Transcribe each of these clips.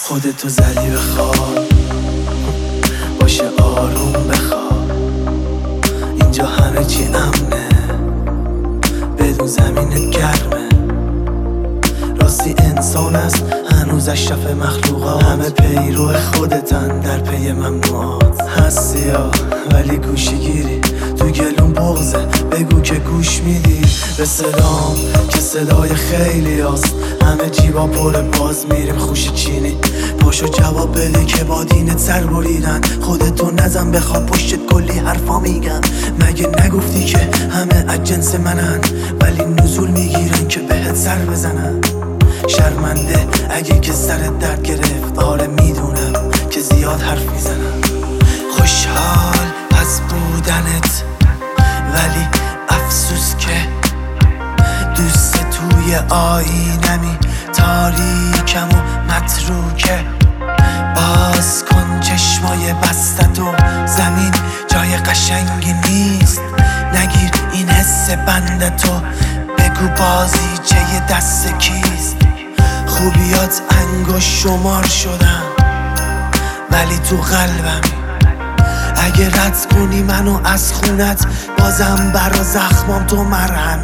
خودتو زدی به خواب، باشه آروم بخواب. اینجا همه چی امنه، بدون زمینت گرمه. راستی انسان است هنوز اشرف مخلوقات، همه پیرو خودتن در پی ممنوعات. هستی ها ولی گوشی گیری، تو گلون بغزه بگو که گوش میدی به صدام که صدای خیلی هست. همه جیبا پر باز میریم خوش چینی، پاشو جواب بده که با دینت سر بریدن. خودتو نزن بخواب پشتت کلی حرفا میگن. مگه نگفتی که همه از جنس منن، ولی نزول میگیرن که بهت سر بزنن. شرمنده اگه که سرت درد گرفت، آره میدونم که زیاد حرف میزنم. خوشحال از بودنت ولی افسوس که دوست توی آینمی، تاریکم و متروکه. باز کن چشمای بستت و زمین جای قشنگی نیست. نگیر این حس بندتو، بگو بازیچه دست کیست. خوبیات انگشت شمار شدن ولی تو قلبمی. اگه رد کنی منو از خونت، بازم برا زخمام تو مرهمی.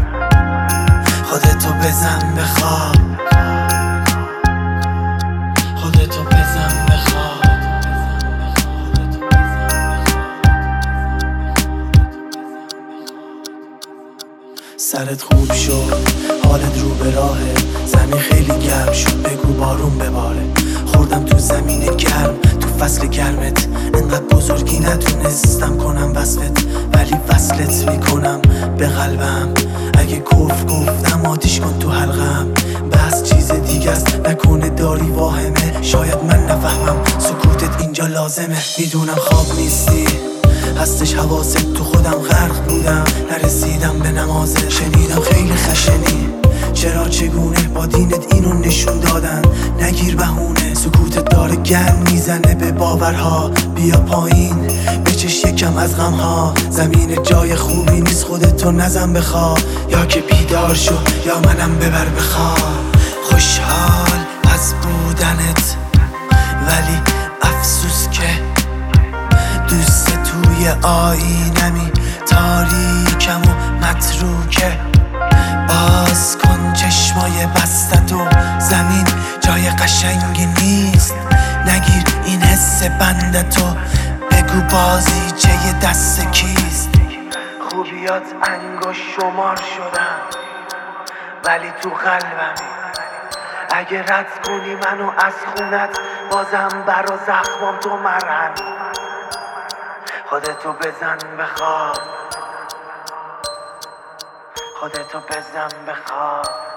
خودتو بزن به خواب، خودتو بزن به خواب. سرت خوب شد، حالت رو به راهه. زمین خیلی گرم شد، بگو بارون بباره. خوردم تو زمین گرم، تو فصل گرمت. انقدر بزرگی نتونستم کنم وصفت، ولی وصلت میکنم به قلبم. اگه کفر گفتم آتیش کن تو حلقم. بس چیز دیگه است نکنه داری واهمه. شاید من نفهمم سکوتت اینجا لازمه. میدونم خواب نیستی، هستش حواست، تو خودم غرق بودم. نرسیدم به نمازه، شنیدم خیلی خشنی. چرا چگونه با دینت اینو نشون دادن. نگیر بهونه، سکوتت داره گرم میزنه به باورها. بیا پایین بچش یکم از غمها. زمین جای خوبی نیست، خودتو نزن بخواب. یا که بیدار شو یا منم ببر بخواب. خوشحال از بودنت ولی افسوس که دوست توی آینمی، تاریکم و متروکه. باز کن چشمای بستت و زمین جای قشنگی نیست. نگیر این حس بندتو، بگو بازیچه دست کیست. خوبیات انگشت شمار شدن ولی تو قلبمی. اگه رد کنی منو از خونت، بازم برا زخمام تو مرهمی. خودتو بزن به خواب، خودتو بزن به خواب.